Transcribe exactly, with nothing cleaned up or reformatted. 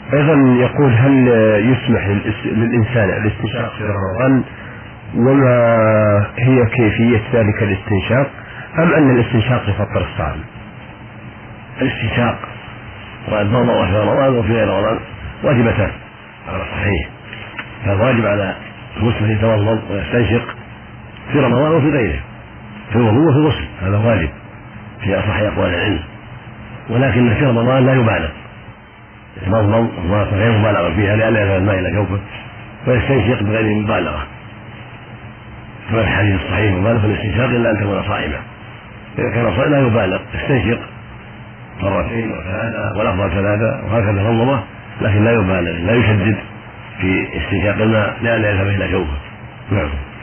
أيضا يقول هل يسمح للإنسان الاستنشاق في رمضان، وما هي كيفية ذلك الاستنشاق، أم أن الاستنشاق يفطر الصائم؟ الاستنشاق والضوضاء في رمضان وفي غير رمضان واجبتان على الصحيح، فالواجب على المسلم يتوضا ويستنشق في رمضان وفي غيره، في الوضوء وفي الغسل، هذا واجب في اصح اقوال العلم، ولكن في رمضان لا يبالغ، يتمضمض مضمضه غير مبالغه فيها لئلا يذهب الماء الى جوفه، ويستنشق بغير مبالغه، كما في الحديث الصحيح مبالغ في الاستنشاق الا ان تكون صائما، اذا كان صائما لا يبالغ، يستنشق مرتين وثلاثه والافضل ثلاثه وهكذا مضمضه، لكن لا يبالغ، لا يشدد في استنشاق الماء لئلا يذهب الى جوفه. نعم.